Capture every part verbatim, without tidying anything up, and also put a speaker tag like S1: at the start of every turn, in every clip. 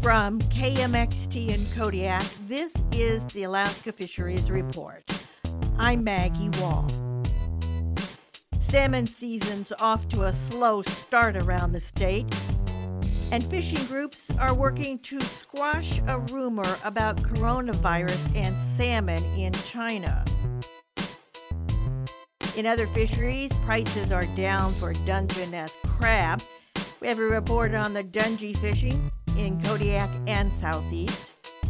S1: From K M X T in Kodiak, this is the Alaska Fisheries Report. I'm Maggie Wall. Salmon season's off to a slow start around the state, and fishing groups are working to squash a rumor about coronavirus and salmon in China. In other fisheries, prices are down for Dungeness crab. We have a report on the Dungeness fishing in Kodiak and Southeast.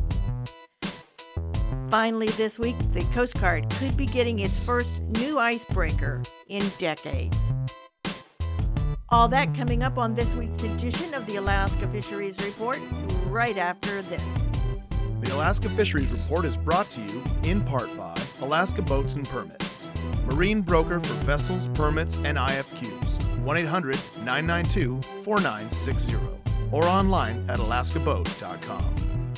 S1: Finally, this week, the Coast Guard could be getting its first new icebreaker in decades. All that coming up on this week's edition of the Alaska Fisheries Report right after this.
S2: The Alaska Fisheries Report is brought to you in part by Alaska Boats and Permits, marine broker for vessels, permits, and I F Qs. one eight hundred nine nine two four nine six zero or online at alaska boat dot com.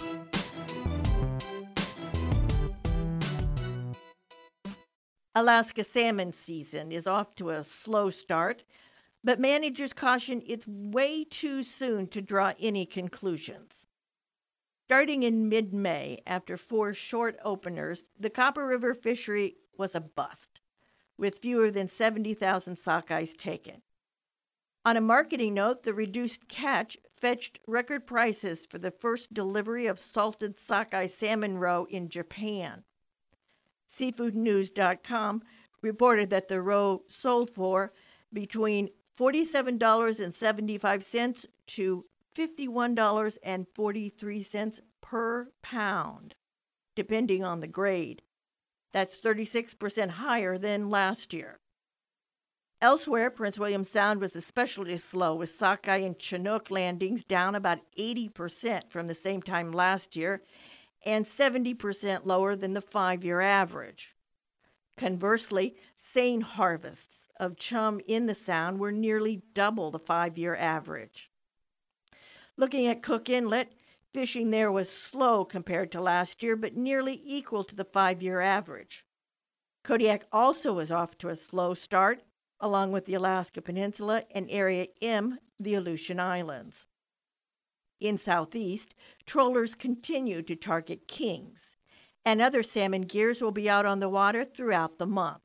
S1: Alaska salmon season is off to a slow start, but managers caution it's way too soon to draw any conclusions. Starting in mid-May, after four short openers, the Copper River fishery was a bust, with fewer than seventy thousand sockeyes taken. On a marketing note, the reduced catch fetched record prices for the first delivery of salted sockeye salmon roe in Japan. seafood news dot com reported that the roe sold for between forty-seven dollars and seventy-five cents to fifty-one dollars and forty-three cents per pound, depending on the grade. That's thirty-six percent higher than last year. Elsewhere, Prince William Sound was especially slow, with sockeye and Chinook landings down about eighty percent from the same time last year and seventy percent lower than the five-year average. Conversely, seine harvests of chum in the Sound were nearly double the five-year average. Looking at Cook Inlet, fishing there was slow compared to last year, but nearly equal to the five-year average. Kodiak also was off to a slow start, along with the Alaska Peninsula and Area M, the Aleutian Islands. In Southeast, trollers continue to target kings, and other salmon gears will be out on the water throughout the month.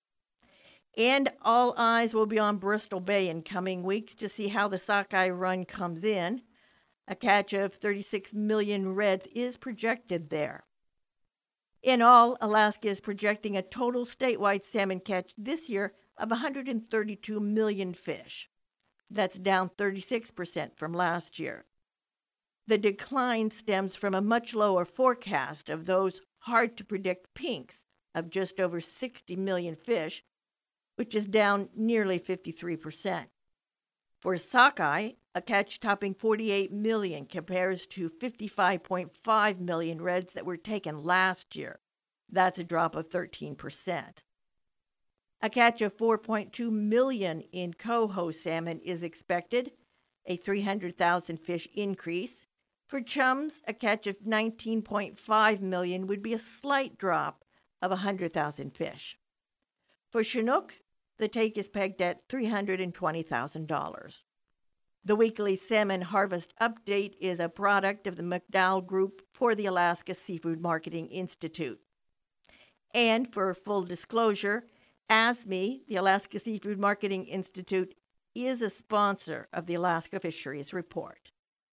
S1: And all eyes will be on Bristol Bay in coming weeks to see how the sockeye run comes in. A catch of thirty-six million reds is projected there. In all, Alaska is projecting a total statewide salmon catch this year of one hundred thirty-two million fish. That's down thirty-six percent from last year. The decline stems from a much lower forecast of those hard-to-predict pinks of just over sixty million fish, which is down nearly fifty-three percent. For sockeye, a catch topping forty-eight million compares to fifty-five point five million reds that were taken last year. That's a drop of thirteen percent. A catch of four point two million in coho salmon is expected, a three hundred thousand fish increase. For chums, a catch of nineteen point five million would be a slight drop of one hundred thousand fish. For Chinook, the take is pegged at three hundred twenty thousand dollars. The weekly salmon harvest update is a product of the McDowell Group for the Alaska Seafood Marketing Institute. And for full disclosure, A S M E, the Alaska Seafood Marketing Institute, is a sponsor of the Alaska Fisheries Report.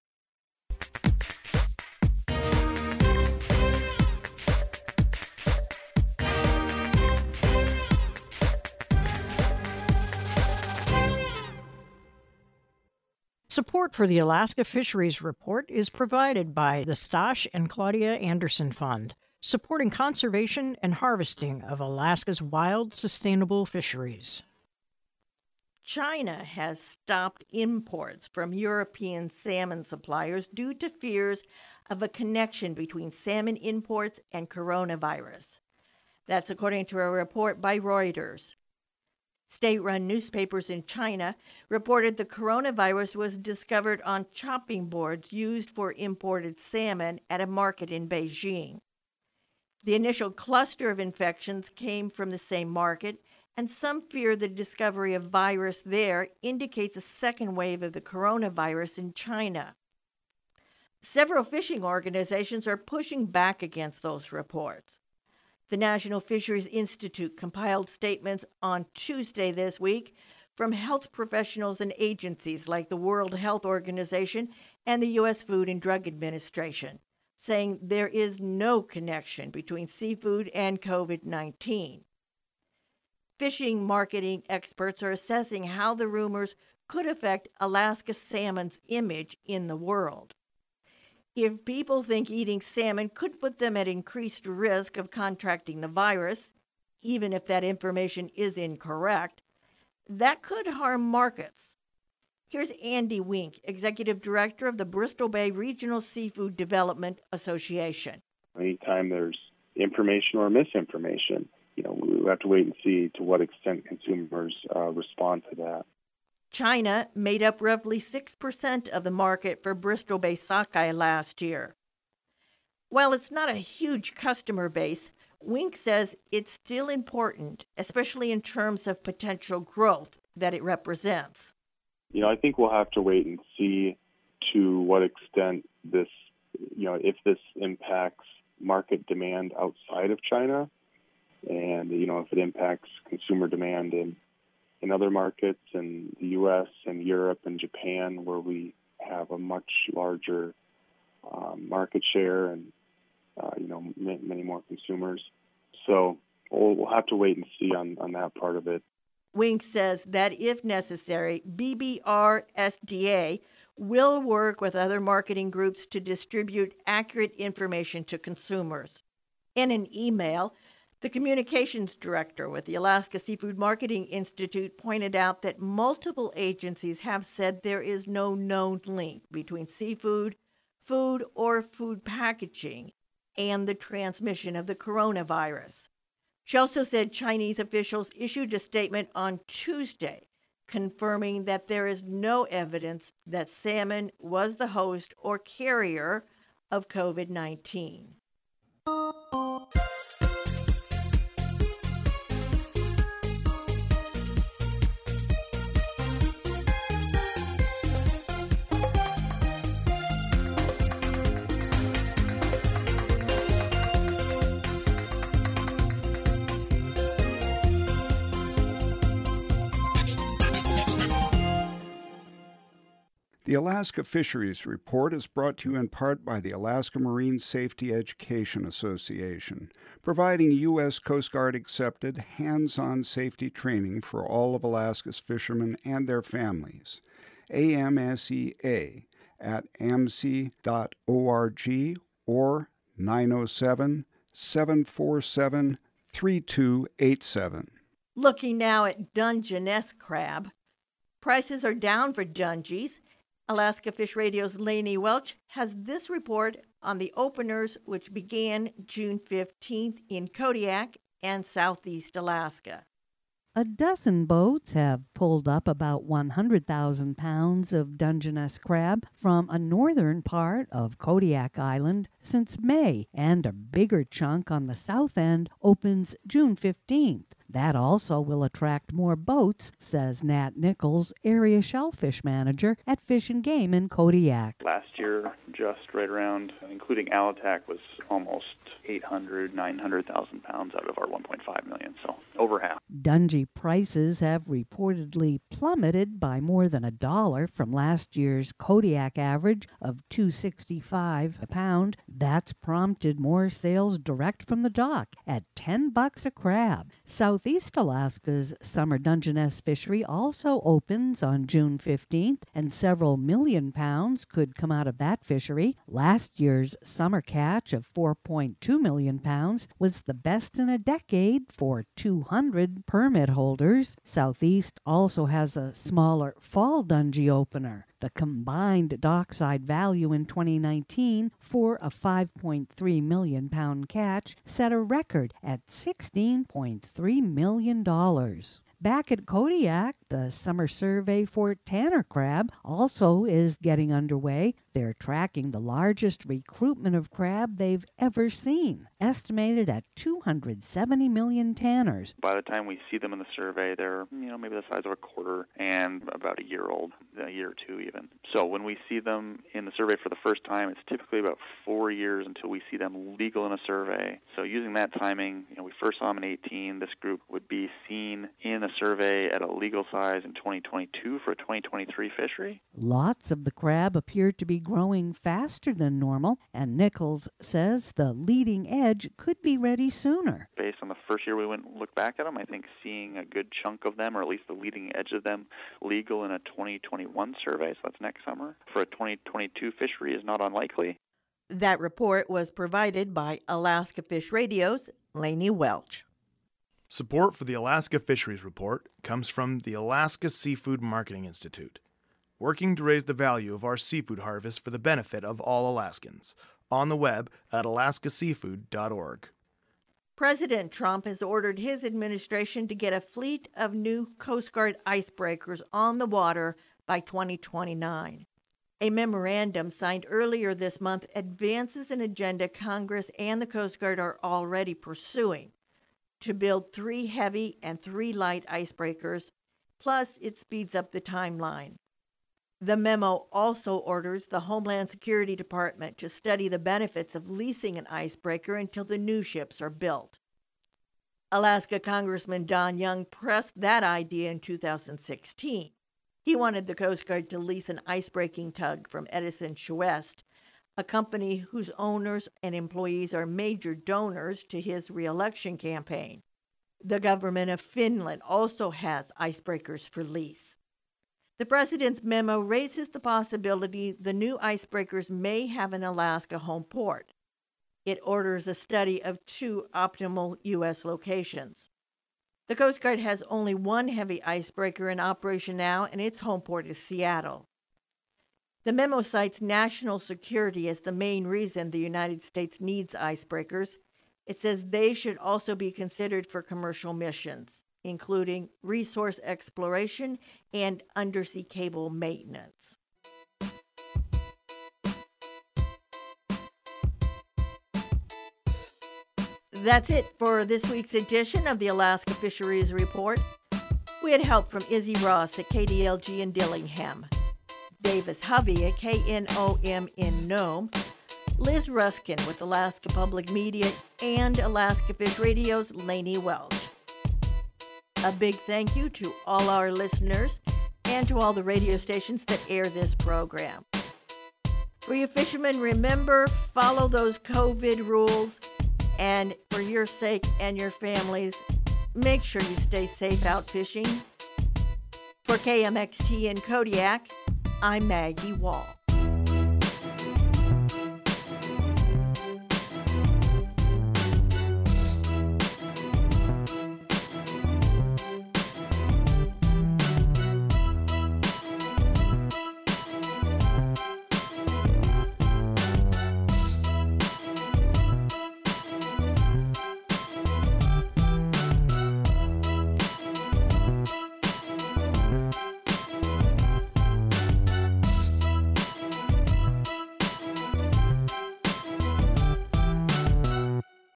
S3: Support for the Alaska Fisheries Report is provided by the Stosh and Claudia Anderson Fund, supporting conservation and harvesting of Alaska's wild, sustainable fisheries.
S1: China has stopped imports from European salmon suppliers due to fears of a connection between salmon imports and coronavirus. That's according to a report by Reuters. State-run newspapers in China reported the coronavirus was discovered on chopping boards used for imported salmon at a market in Beijing. The initial cluster of infections came from the same market, and some fear the discovery of virus there indicates a second wave of the coronavirus in China. Several fishing organizations are pushing back against those reports. The National Fisheries Institute compiled statements on Tuesday this week from health professionals and agencies like the World Health Organization and the U S Food and Drug Administration, saying there is no connection between seafood and covid nineteen. Fishing marketing experts are assessing how the rumors could affect Alaska salmon's image in the world. If people think eating salmon could put them at increased risk of contracting the virus, even if that information is incorrect, that could harm markets. Here's Andy Wink, Executive Director of the Bristol Bay Regional Seafood Development Association.
S4: Anytime there's information or misinformation, you know, we have to wait and see to what extent consumers uh, respond to that.
S1: China made up roughly six percent of the market for Bristol Bay sockeye last year. While it's not a huge customer base, Wink says it's still important, especially in terms of potential growth that it represents.
S4: You know, I think we'll have to wait and see to what extent this, you know, if this impacts market demand outside of China, and, you know, if it impacts consumer demand in in other markets in the U S and Europe and Japan, where we have a much larger um, market share and, uh, you know, m- many more consumers. So we'll, we'll have to wait and see on, on that part of it.
S1: Wink says that if necessary, B B R S D A will work with other marketing groups to distribute accurate information to consumers. In an email, the communications director with the Alaska Seafood Marketing Institute pointed out that multiple agencies have said there is no known link between seafood, food, or food packaging and the transmission of the coronavirus. She also said Chinese officials issued a statement on Tuesday confirming that there is no evidence that salmon was the host or carrier of covid nineteen.
S5: The Alaska Fisheries Report is brought to you in part by the Alaska Marine Safety Education Association, providing U S Coast Guard accepted hands-on safety training for all of Alaska's fishermen and their families. A M S E A at A M S E dot org or nine oh seven, seven four seven, three two eight seven.
S1: Looking now at Dungeness crab. Prices are down for Dungies. Alaska Fish Radio's Lainey Welch has this report on the openers, which began June fifteenth in Kodiak and southeast Alaska.
S6: A dozen boats have pulled up about one hundred thousand pounds of Dungeness crab from a northern part of Kodiak Island since May, and a bigger chunk on the south end opens June fifteenth. That also will attract more boats, says Nat Nichols, area shellfish manager at Fish and Game in Kodiak.
S7: Last year, just right around, including Alatac, was almost eight hundred, nine hundred thousand pounds out of our one point five million, so over half.
S6: Dungy prices have reportedly plummeted by more than a dollar from last year's Kodiak average of two sixty-five a pound. That's prompted more sales direct from the dock at ten bucks a crab. Southeast Alaska's summer Dungeness fishery also opens on June fifteenth, and several million pounds could come out of that fishery. Last year's summer catch of four point two million pounds was the best in a decade for two hundred permit holders. Southeast also has a smaller fall Dungy opener. The combined dockside value in twenty nineteen for a five point three million pound catch set a record at sixteen point three million dollars. Back at Kodiak, the summer survey for Tanner crab also is getting underway. They're tracking the largest recruitment of crab they've ever seen, estimated at two hundred seventy million tanners.
S7: By the time we see them in the survey, they're, you know, maybe the size of a quarter and about a year old, a year or two even. So when we see them in the survey for the first time, it's typically about four years until we see them legal in a survey. So using that timing, you know, we first saw them in eighteen. This group would be seen in a survey at a legal size in twenty twenty-two for a twenty twenty-three fishery.
S6: Lots of the crab appear to be growing faster than normal, and Nichols says the leading edge could be ready sooner.
S7: Based on the first year we went and looked back at them, I think seeing a good chunk of them, or at least the leading edge of them, legal in a twenty twenty-one survey, so that's next summer, for a twenty twenty-two fishery is not unlikely.
S1: That report was provided by Alaska Fish Radio's Lainey Welch.
S2: Support for the Alaska Fisheries Report comes from the Alaska Seafood Marketing Institute, working to raise the value of our seafood harvest for the benefit of all Alaskans. On the web at alaska seafood dot org.
S1: President Trump has ordered his administration to get a fleet of new Coast Guard icebreakers on the water by twenty twenty-nine. A memorandum signed earlier this month advances an agenda Congress and the Coast Guard are already pursuing to build three heavy and three light icebreakers, plus it speeds up the timeline. The memo also orders the Homeland Security Department to study the benefits of leasing an icebreaker until the new ships are built. Alaska Congressman Don Young pressed that idea in two thousand sixteen. He wanted the Coast Guard to lease an icebreaking tug from Edison Schwest, a company whose owners and employees are major donors to his re-election campaign. The government of Finland also has icebreakers for lease. The president's memo raises the possibility the new icebreakers may have an Alaska home port. It orders a study of two optimal U S locations. The Coast Guard has only one heavy icebreaker in operation now, and its home port is Seattle. The memo cites national security as the main reason the United States needs icebreakers. It says they should also be considered for commercial missions, including resource exploration and undersea cable maintenance. That's it for this week's edition of the Alaska Fisheries Report. We had help from Izzy Ross at K D L G in Dillingham, Davis Hovey at K N O M in Nome, Liz Ruskin with Alaska Public Media, and Alaska Fish Radio's Lainey Welch. A big thank you to all our listeners and to all the radio stations that air this program. For you fishermen, remember, follow those COVID rules. And for your sake and your families, make sure you stay safe out fishing. For K M X T in Kodiak, I'm Maggie Wall.